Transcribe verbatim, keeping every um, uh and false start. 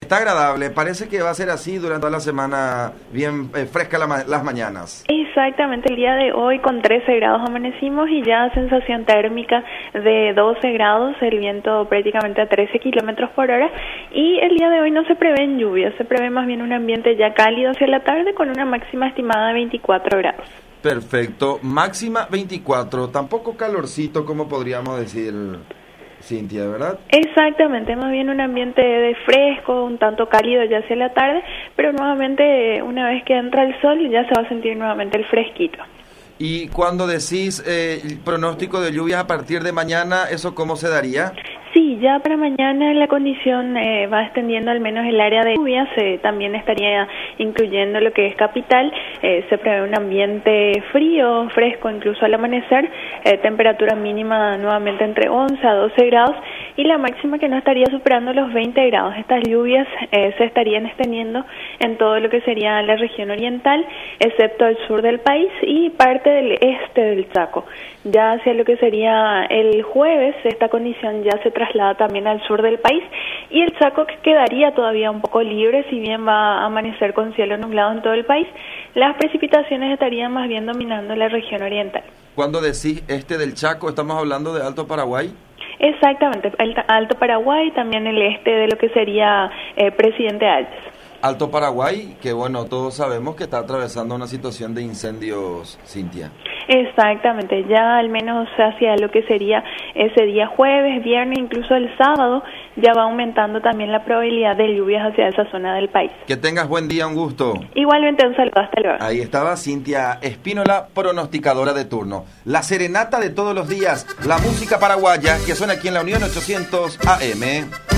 Está agradable, parece que va a ser así durante toda la semana, bien eh, fresca la ma las mañanas. Exactamente, el día de hoy con trece grados amanecimos y ya sensación térmica de doce grados, el viento prácticamente a trece kilómetros por hora, y el día de hoy no se prevén lluvias, se prevé más bien un ambiente ya cálido hacia la tarde con una máxima estimada de veinticuatro grados. Perfecto, máxima veinticuatro, tampoco calorcito como podríamos decir, Cintia, ¿verdad? Exactamente, más bien un ambiente de fresco, un tanto cálido ya hacia la tarde, pero nuevamente una vez que entra el sol ya se va a sentir nuevamente el fresquito. Y cuando decís eh, pronóstico de lluvias a partir de mañana, ¿eso cómo se daría? Sí, ya para mañana la condición eh, va extendiendo al menos el área de lluvias, eh, también estaría incluyendo lo que es capital, eh, se prevé un ambiente frío, fresco, incluso al amanecer, eh, temperatura mínima nuevamente entre once a doce grados y la máxima que no estaría superando los veinte grados. Estas lluvias eh, se estarían extendiendo en todo lo que sería la región oriental, excepto el sur del país y parte del este del Chaco. Ya hacia lo que sería el jueves, esta condición ya se traslada también al sur del país y el Chaco quedaría todavía un poco libre, si bien va a amanecer con cielo nublado en todo el país, las precipitaciones estarían más bien dominando la región oriental. Cuando decís este del Chaco, ¿estamos hablando de Alto Paraguay? Exactamente, el Alto Paraguay, también el este de lo que sería eh, Presidente Hayes. Alto Paraguay, que bueno, todos sabemos que está atravesando una situación de incendios, Cintia. Exactamente, ya al menos hacia lo que sería ese día jueves, viernes, incluso el sábado, ya va aumentando también la probabilidad de lluvias hacia esa zona del país. Que tengas buen día, un gusto. Igualmente un saludo, hasta luego. Ahí estaba Cintia Espínola, pronosticadora de turno. La serenata de todos los días, la música paraguaya que suena aquí en la Unión ochocientos A M.